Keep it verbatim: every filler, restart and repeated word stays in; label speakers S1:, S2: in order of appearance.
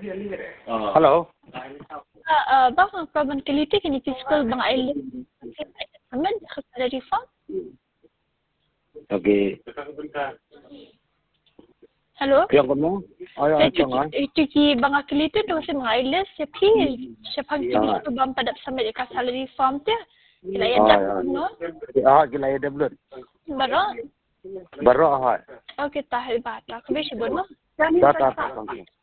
S1: Hello.
S2: Uh, bang ang problem kiliti kini physical bang island aman salary form.
S1: Okay.
S2: Hello.
S1: Yang kamu? Ayo
S2: Itu
S1: jangan.
S2: itu ki bang kiliti tu si mga island si pi si pagtigis ko bang padap sa medika salary form dia. Kila ya dak no.
S1: Ah, gila ya deblut.
S2: Baro.
S1: Baro ah.
S2: Okay tahil bata. Kabe si bono.
S1: Data.